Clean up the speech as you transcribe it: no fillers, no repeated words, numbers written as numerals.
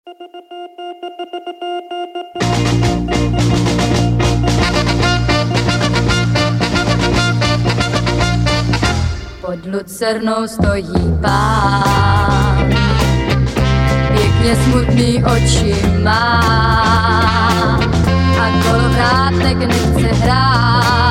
Pod lucernou stojí pán, pěkně smutný oči má a kolovrátek nechce hrát.